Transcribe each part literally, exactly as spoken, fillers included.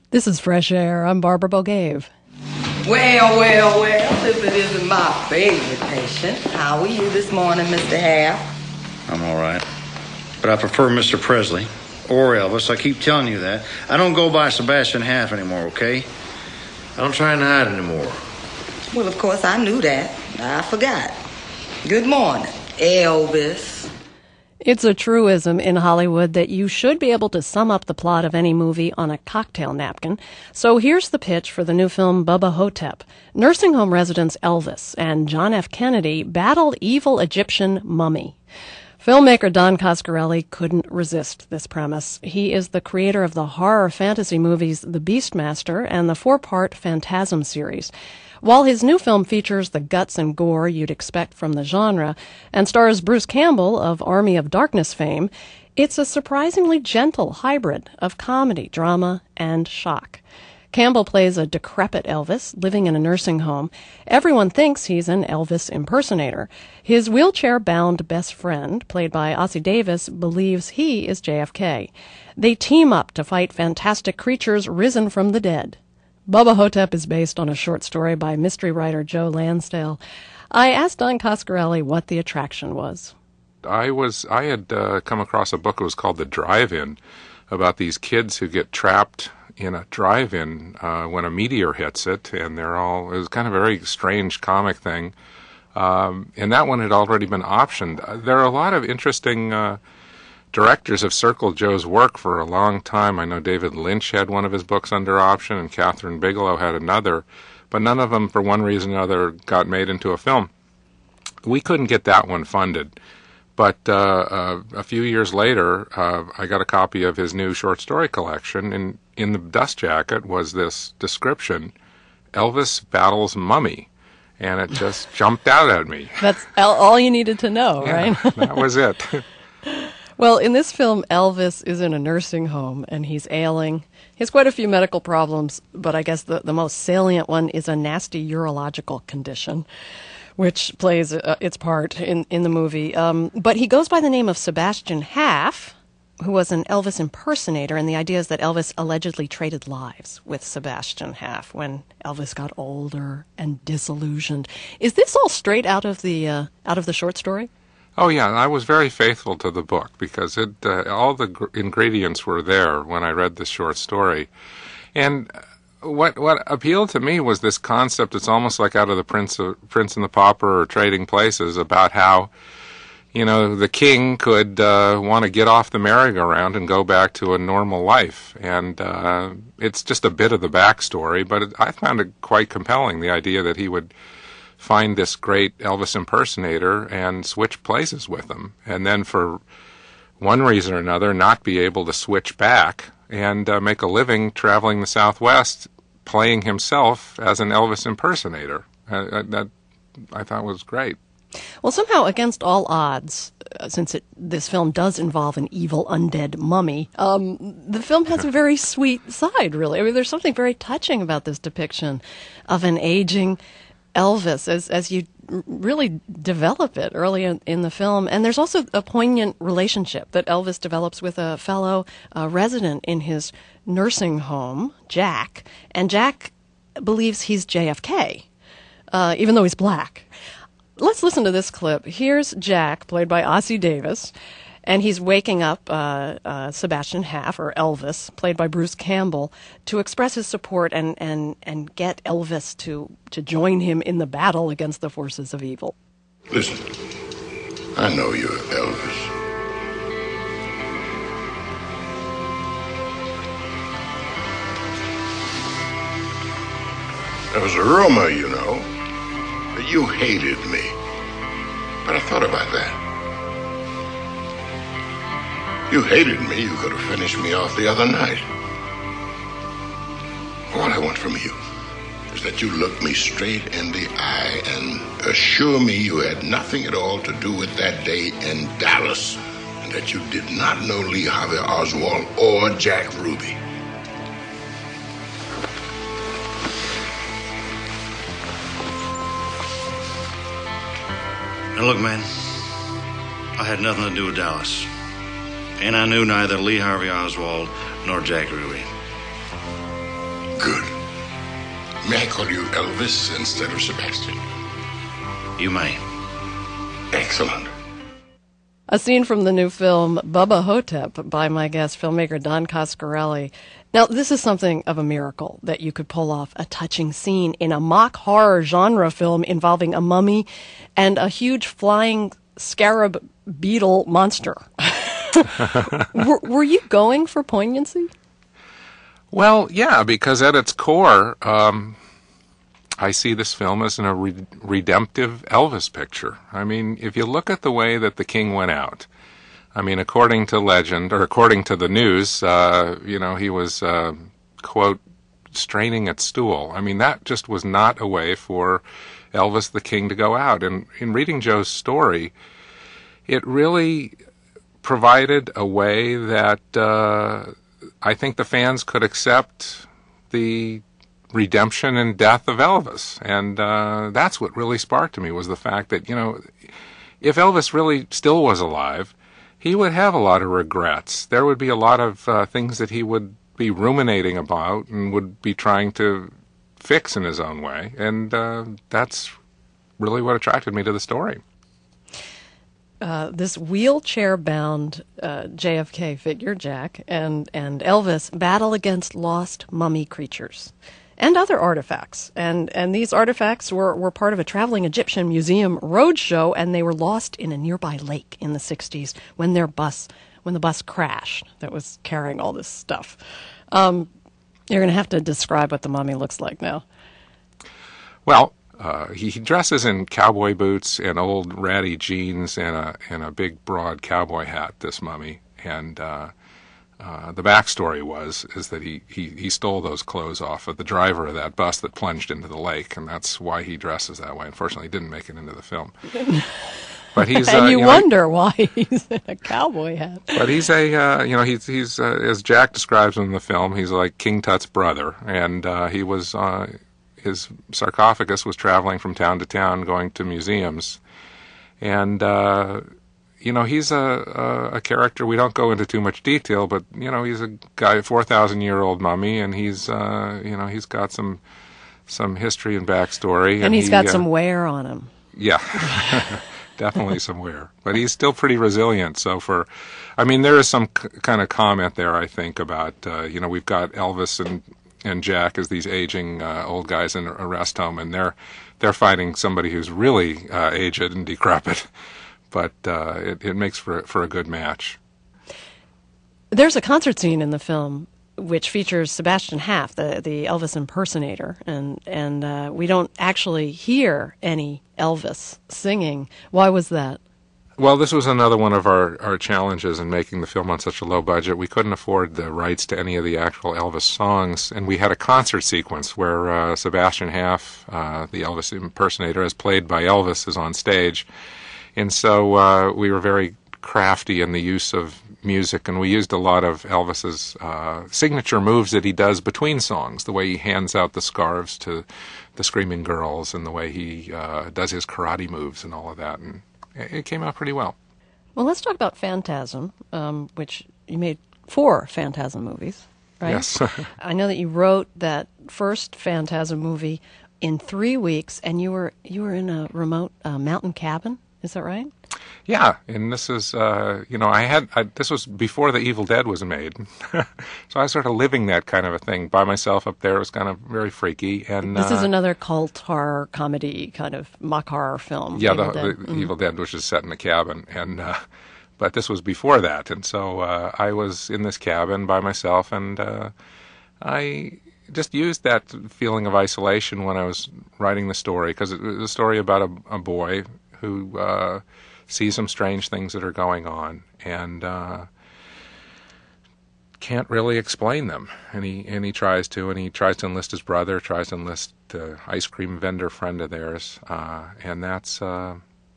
This is Fresh Air. I'm Barbara Bogave. Well, well, well, if it isn't my favorite patient. How are you this morning, Mister Half? I'm all right. But I prefer Mister Presley or Elvis. I keep telling you that. I don't go by Sebastian Half anymore, okay? I don't try and hide anymore. Well, of course, I knew that. I forgot. Good morning, Elvis. It's a truism in Hollywood that you should be able to sum up the plot of any movie on a cocktail napkin. So here's the pitch for the new film Bubba Ho-Tep. Nursing home residents Elvis and John F. Kennedy battle evil Egyptian mummy. Filmmaker Don Coscarelli couldn't resist this premise. He is the creator of the horror fantasy movies The Beastmaster and the four-part Phantasm series. While his new film features the guts and gore you'd expect from the genre and stars Bruce Campbell of Army of Darkness fame, it's a surprisingly gentle hybrid of comedy, drama, and shock. Campbell plays a decrepit Elvis living in a nursing home. Everyone thinks he's an Elvis impersonator. His wheelchair-bound best friend, played by Ossie Davis, believes he is J F K. They team up to fight fantastic creatures risen from the dead. Bubba Ho-Tep is based on a short story by mystery writer Joe Lansdale. I asked Don Coscarelli what the attraction was. I was I had uh, come across a book that was called The Drive-In, about these kids who get trapped in a drive-in uh, when a meteor hits it, and they're all, it was kind of a very strange comic thing. Um, and that one had already been optioned. There are a lot of interesting uh, directors have circled Joe's work for a long time. I know David Lynch had one of his books under option, and Catherine Bigelow had another, but none of them, for one reason or another, got made into a film. We couldn't get that one funded, but uh, uh, a few years later, uh, I got a copy of his new short story collection, and in the dust jacket was this description, Elvis battles mummy, and it just jumped out at me. That's all you needed to know, yeah, right? That was it. Well, in this film, Elvis is in a nursing home, and he's ailing. He has quite a few medical problems, but I guess the, the most salient one is a nasty urological condition, which plays uh, its part in, in the movie. Um, but he goes by the name of Sebastian Half, who was an Elvis impersonator, and the idea is that Elvis allegedly traded lives with Sebastian Half when Elvis got older and disillusioned. Is this all straight out of the uh, out of the short story? Oh, yeah, I was very faithful to the book because it uh, all the gr- ingredients were there when I read the short story. And what what appealed to me was this concept. It's almost like out of the Prince, of, Prince and the Pauper or Trading Places, about how, you know, the king could uh, want to get off the merry-go-round and go back to a normal life. And uh, it's just a bit of the backstory, but it, I found it quite compelling, the idea that he would find this great Elvis impersonator and switch places with him, and then for one reason or another not be able to switch back and uh, make a living traveling the Southwest playing himself as an Elvis impersonator. Uh, that I thought was great. Well, somehow, against all odds, uh, since it, this film does involve an evil undead mummy, um, the film has a very sweet side, really. I mean, there's something very touching about this depiction of an aging Elvis as as you really develop it early in, in the film. And there's also a poignant relationship that Elvis develops with a fellow uh, resident in his nursing home, Jack. And Jack believes he's J F K, uh, even though he's black. Let's listen to this clip. Here's Jack, played by Ossie Davis, and he's waking up uh, uh, Sebastian Half, or Elvis, played by Bruce Campbell, to express his support and, and, and get Elvis to, to join him in the battle against the forces of evil. Listen, I know you're Elvis. There was a rumor, you know, that you hated me. But I thought about that. You hated me, you could have finished me off the other night. All I want from you is that you look me straight in the eye and assure me you had nothing at all to do with that day in Dallas, and that you did not know Lee Harvey Oswald or Jack Ruby. Now look, man, I had nothing to do with Dallas. And I knew neither Lee Harvey Oswald nor Jack Ruby. May I call you Elvis instead of Sebastian? You may. Excellent. A scene from the new film Bubba Hotep by my guest filmmaker Don Coscarelli. Now, this is something of a miracle that you could pull off a touching scene in a mock horror genre film involving a mummy and a huge flying scarab beetle monster. were, were you going for poignancy? Well, yeah, because at its core, um, I see this film as a re- redemptive Elvis picture. I mean, if you look at the way that the king went out, I mean, according to legend, or according to the news, uh, you know, he was, uh, quote, straining at stool. I mean, that just was not a way for Elvis the king to go out. And in reading Joe's story, it really provided a way that uh, I think the fans could accept the redemption and death of Elvis. And uh, that's what really sparked to me, was the fact that, you know, if Elvis really still was alive, he would have a lot of regrets. There would be a lot of uh, things that he would be ruminating about and would be trying to fix in his own way. And uh, that's really what attracted me to the story. Uh, this wheelchair-bound uh, J F K figure, Jack, and, and Elvis battle against lost mummy creatures and other artifacts. And and these artifacts were, were part of a traveling Egyptian museum roadshow, and they were lost in a nearby lake in the sixties when their bus when the bus crashed that was carrying all this stuff. Um, you're going to have to describe what the mummy looks like now. Well, uh, he, he dresses in cowboy boots and old ratty jeans and a and a big broad cowboy hat, this mummy. And uh, uh, the backstory was is that he, he, he stole those clothes off of the driver of that bus that plunged into the lake, and that's why he dresses that way. Unfortunately, he didn't make it into the film. But he's and uh, you, you know, wonder why he's in a cowboy hat. But he's a uh, you know he's he's uh, as Jack describes him in the film, he's like King Tut's brother, and uh, he was uh, his sarcophagus was traveling from town to town, going to museums, and uh, you know he's a, a a character. We don't go into too much detail, but you know he's a guy, four thousand year old mummy, and he's uh, you know he's got some some history and backstory, and, and he's he, got uh, some wear on him. Yeah. Definitely somewhere, but he's still pretty resilient. So for, I mean, there is some c- kind of comment there, I think, about, uh, you know, we've got Elvis and, and Jack as these aging uh, old guys in a rest home, and they're they're fighting somebody who's really uh, aged and decrepit, but uh, it, it makes for, for a good match. There's a concert scene in the film which features Sebastian Haff, the, the Elvis impersonator, and, and uh, we don't actually hear any Elvis singing. Why was that? Well, this was another one of our, our challenges in making the film on such a low budget. We couldn't afford the rights to any of the actual Elvis songs, and we had a concert sequence where uh, Sebastian Haff, uh, the Elvis impersonator, as played by Elvis, is on stage. And so uh, we were very crafty in the use of music, and we used a lot of Elvis's uh, signature moves that he does between songs, the way he hands out the scarves to the screaming girls and the way he uh, does his karate moves and all of that, and it came out pretty well. Well, let's talk about Phantasm, um, which you made four Phantasm movies, right? Yes. I know that you wrote that first Phantasm movie in three weeks, and you were you were in a remote uh, mountain cabin. Is that right? Yeah, and this is, uh, you know, I had, I, this was before The Evil Dead was made. So I was sort of living that kind of a thing by myself up there. It was kind of very freaky. And This uh, is another cult horror comedy, kind of mock horror film. Yeah, Evil the, Dead. the Mm. Evil Dead, which is set in a cabin. And, uh, but this was before that. And so uh, I was in this cabin by myself, and uh, I just used that feeling of isolation when I was writing the story, because it was a story about a, a boy who uh, sees some strange things that are going on and uh, can't really explain them. And he and he tries to, and he tries to enlist his brother, tries to enlist the ice cream vendor friend of theirs, uh, and that's uh,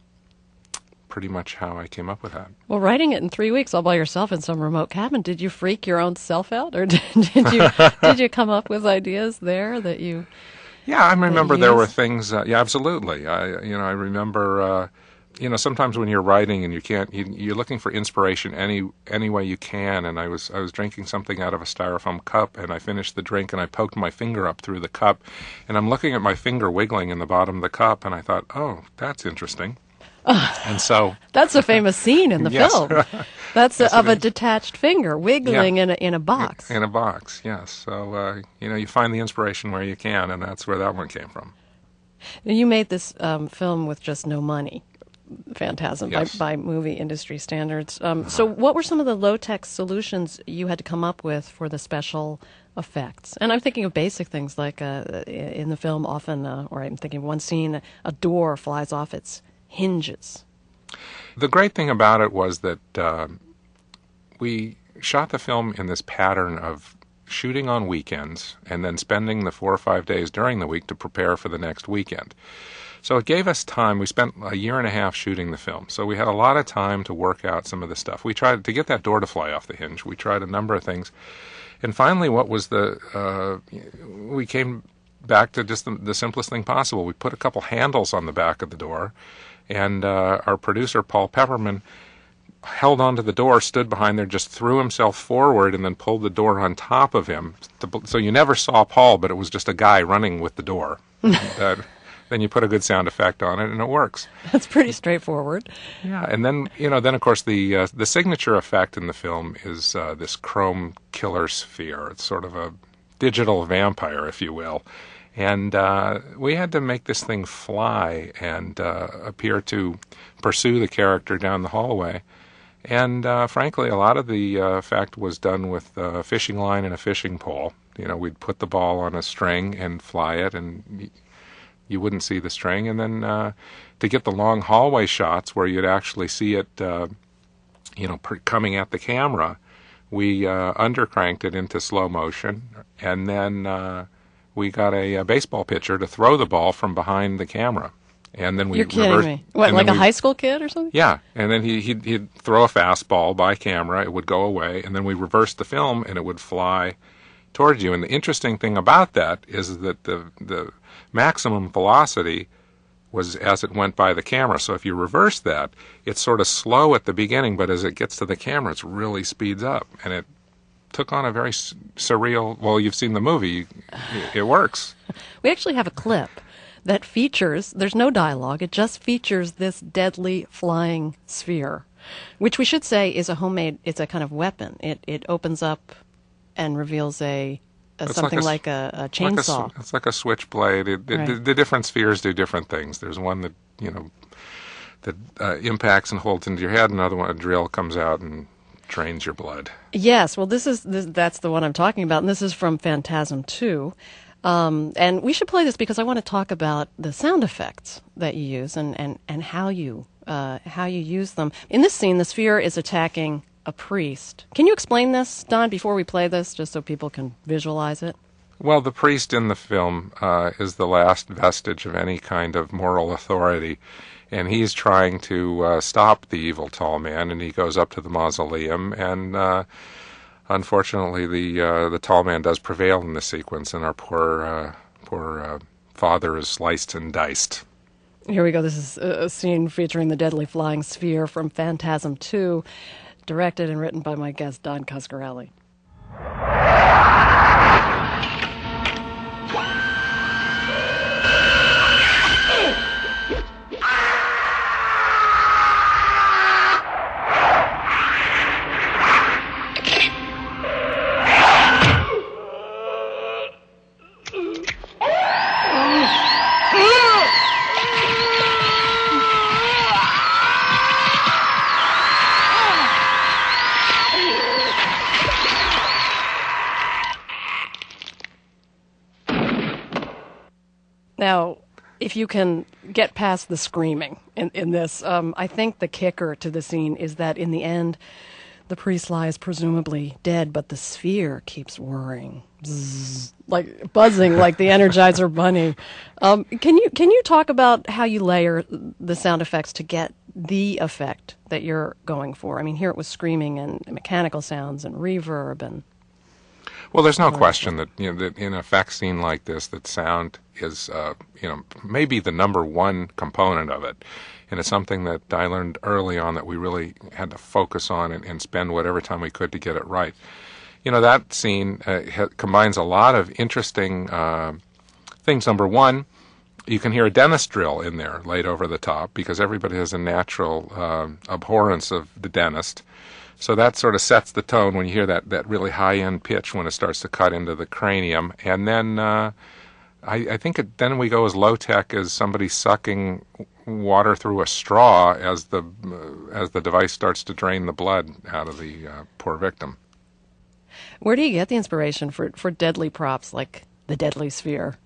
pretty much how I came up with that. Well, writing it in three weeks all by yourself in some remote cabin, did you freak your own self out, or did, did you did you come up with ideas there that you? Yeah, I remember you there were used? things. Uh, yeah, absolutely. I you know I remember. Uh, you know, sometimes when you're writing and you can't, you, you're looking for inspiration any any way you can. And I was I was drinking something out of a styrofoam cup, and I finished the drink, and I poked my finger up through the cup, and I'm looking at my finger wiggling in the bottom of the cup, and I thought, oh, that's interesting. And so that's a famous scene in the yes. film. That's yes, a, of a is. detached finger wiggling yeah. in a in a box. In a box, yes. So uh, you know, you find the inspiration where you can, and that's where that one came from. You made this um, film with just no money. Phantasm yes. by, by movie industry standards. Um, uh-huh. So what were some of the low-tech solutions you had to come up with for the special effects? And I'm thinking of basic things like uh, in the film often, uh, or I'm thinking of one scene, a door flies off its hinges. The great thing about it was that uh, we shot the film in this pattern of shooting on weekends and then spending the four or five days during the week to prepare for the next weekend. So it gave us time. We spent a year and a half shooting the film. So we had a lot of time to work out some of the stuff. We tried to get that door to fly off the hinge. We tried a number of things. And finally, what was the, uh, we came back to just the, the simplest thing possible. We put a couple handles on the back of the door, and uh, our producer, Paul Pepperman, held onto the door, stood behind there, just threw himself forward, and then pulled the door on top of him. To, so you never saw Paul, but it was just a guy running with the door. uh, then you put a good sound effect on it, and it works. That's pretty straightforward. Yeah, and then, you know, then of course the uh, the signature effect in the film is uh, this chrome killer sphere. It's sort of a digital vampire, if you will. And uh, we had to make this thing fly and uh, appear to pursue the character down the hallway. And uh, frankly, a lot of the uh, effect was done with a fishing line and a fishing pole. You know, we'd put the ball on a string and fly it, and you wouldn't see the string. And then uh, to get the long hallway shots where you'd actually see it, uh, you know, per- coming at the camera, we uh, undercranked it into slow motion, and then uh, we got a, a baseball pitcher to throw the ball from behind the camera. And then we You're kidding reversed, me. What, like a we, high school kid or something? Yeah. And then he, he'd, he'd throw a fastball by camera, it would go away, and then we reversed the film, and it would fly towards you. And the interesting thing about that is that the the maximum velocity was as it went by the camera. So if you reverse that, it's sort of slow at the beginning, but as it gets to the camera, it really speeds up. And it took on a very surreal, well, you've seen the movie, it works. We actually have a clip that features, there's no dialogue, it just features this deadly flying sphere, which we should say is a homemade, it's a kind of weapon. It it opens up and reveals a, a something like a, like a, a chainsaw. Like a, it's like a switchblade. It, it, right. the, the different spheres do different things. There's one that, you know, that uh, impacts and holds into your head, another one, a drill comes out and drains your blood. Yes, well, this is this, that's the one I'm talking about, and this is from Phantasm two. Um, and we should play this because I want to talk about the sound effects that you use and, and, and how you uh, how you use them. In this scene, the sphere is attacking a priest. Can you explain this, Don, before we play this, just so people can visualize it? Well, the priest in the film uh, is the last vestige of any kind of moral authority, and he's trying to uh, stop the evil tall man, and he goes up to the mausoleum, and uh, unfortunately the uh, the tall man does prevail in this sequence, and our poor, uh, poor uh, father is sliced and diced. Here we go. This is a scene featuring the deadly flying sphere from Phantasm two, directed and written by my guest, Don Coscarelli. Now, if you can get past the screaming in, in this, um, I think the kicker to the scene is that in the end, the priest lies presumably dead, but the sphere keeps whirring, Bzzz, like buzzing like the Energizer Bunny. Um, can you can you talk about how you layer the sound effects to get the effect that you're going for? I mean, here it was screaming and mechanical sounds and reverb and... Well, there's no question that, you know, that in an effects scene like this, that sound is, uh, you know, maybe the number one component of it. And it's something that I learned early on that we really had to focus on and, and spend whatever time we could to get it right. You know, that scene uh, ha- combines a lot of interesting uh, things. Number one, you can hear a dentist drill in there laid over the top because everybody has a natural uh, abhorrence of the dentist. So that sort of sets the tone when you hear that, that really high-end pitch when it starts to cut into the cranium. And then uh, I, I think it, then we go as low-tech as somebody sucking water through a straw as the uh, as the device starts to drain the blood out of the uh, poor victim. Where do you get the inspiration for, for deadly props like the deadly sphere?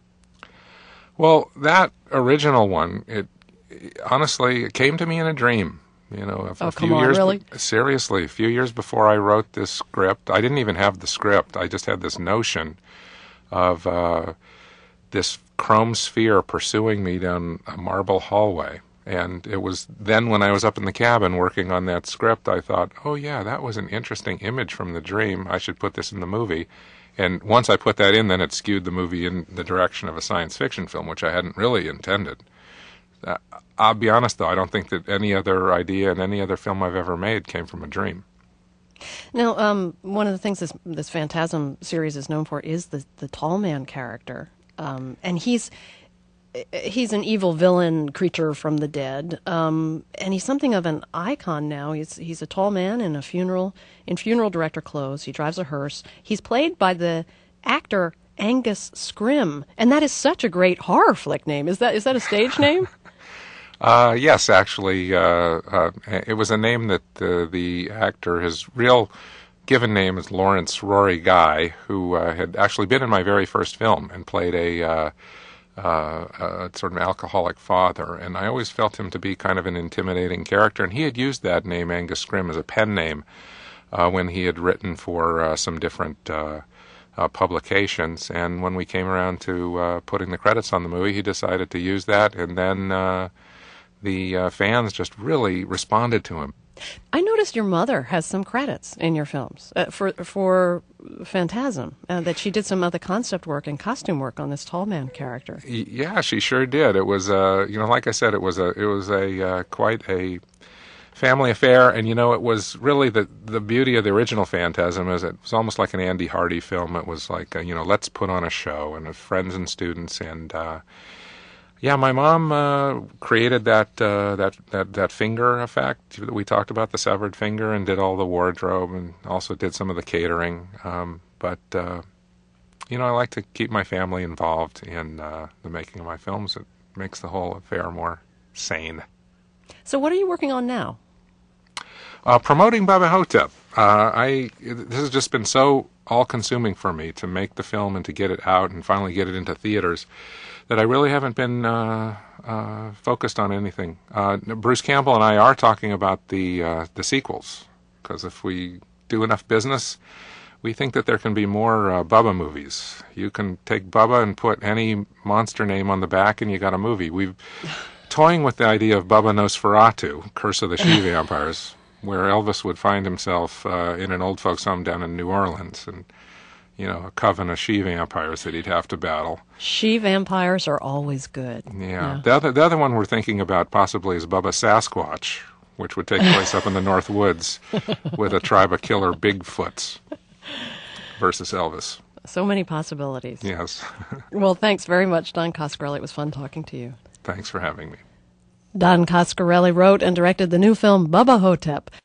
Well, that original one, it, it honestly, it came to me in a dream. You know, a, oh, a few come on, years really? seriously, a few years before I wrote this script, I didn't even have the script. I just had this notion of uh, this chrome sphere pursuing me down a marble hallway. And it was then when I was up in the cabin working on that script, I thought, oh yeah, that was an interesting image from the dream. I should put this in the movie. And once I put that in, then it skewed the movie in the direction of a science fiction film, which I hadn't really intended. Uh, I'll be honest, though, I don't think that any other idea in any other film I've ever made came from a dream. Now, um, one of the things this this Phantasm series is known for is the the tall man character, um, and he's he's an evil villain creature from the dead, um, and he's something of an icon now. He's he's a tall man in a funeral in funeral director clothes. He drives a hearse. He's played by the actor Angus Scrimm, and that is such a great horror flick name. Is that is that a stage name? Uh, yes, actually, uh, uh, it was a name that uh, the actor, his real given name is Lawrence Rory Guy, who uh, had actually been in my very first film and played a, uh, uh, a sort of alcoholic father. And I always felt him to be kind of an intimidating character. And he had used that name, Angus Scrimm, as a pen name uh, when he had written for uh, some different uh, uh, publications. And when we came around to uh, putting the credits on the movie, he decided to use that. And then Uh, the uh, fans just really responded to him. I noticed your mother has some credits in your films uh, for for Phantasm, uh, that she did some other concept work and costume work on this tall man character. Y- yeah, she sure did. It was, uh, you know, like I said, it was a it was a uh, quite a family affair, and you know, it was really the the beauty of the original Phantasm is it was almost like an Andy Hardy film. It was like, a, you know, let's put on a show, and with friends and students, and uh, yeah, my mom uh, created that, uh, that that that finger effect that we talked about, the severed finger, and did all the wardrobe, and also did some of the catering. Um, but uh, you know, I like to keep my family involved in uh, the making of my films. It makes the whole affair more sane. So, what are you working on now? Uh, promoting Bubba Ho-Tep. Uh, I this has just been so all-consuming for me to make the film and to get it out and finally get it into theaters that I really haven't been uh, uh, focused on anything. Uh, Bruce Campbell and I are talking about the uh, the sequels, because if we do enough business, we think that there can be more uh, Bubba movies. You can take Bubba and put any monster name on the back, and you got a movie. We've toying with the idea of Bubba Nosferatu, Curse of the She-Vampires, where Elvis would find himself uh, in an old folks' home down in New Orleans, and you know, a coven of she-vampires that he'd have to battle. She-vampires are always good. Yeah. yeah. The other, the other one we're thinking about possibly is Bubba Sasquatch, which would take place up in the North Woods with a tribe of killer Bigfoots versus Elvis. So many possibilities. Yes. Well, thanks very much, Don Coscarelli. It was fun talking to you. Thanks for having me. Don Coscarelli wrote and directed the new film Bubba Ho-Tep.